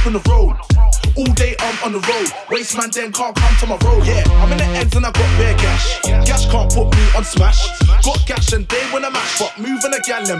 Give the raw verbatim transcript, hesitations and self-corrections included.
up on the road. All day I'm on the road. Waste man then can't come to my road. Yeah, I'm in the ends and I got bare gash. Gash can't put me on smash. Got gash and they wanna match, but moving a gal them